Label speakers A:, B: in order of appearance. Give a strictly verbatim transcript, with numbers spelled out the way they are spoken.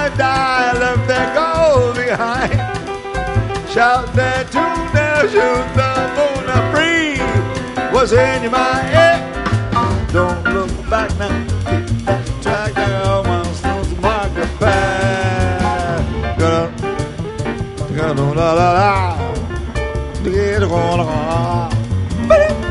A: die, left their gold behind. Shout that tune now, shoot the moon now, free. What's in your mind? Yeah. Don't look back now, keep that track down. Milestones mark the path. Gonna, gonna, la la la. Get on,